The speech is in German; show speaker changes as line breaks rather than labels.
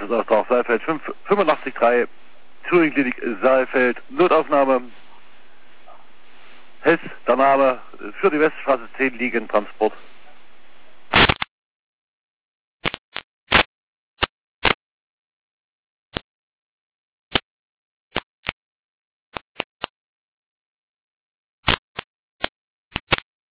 Praxisauftrag Saalfeld 85.3, Touring-Klinik Saalfeld, Notaufnahme, Hess, der Name, für die Weststraße 10 liegen, Transport.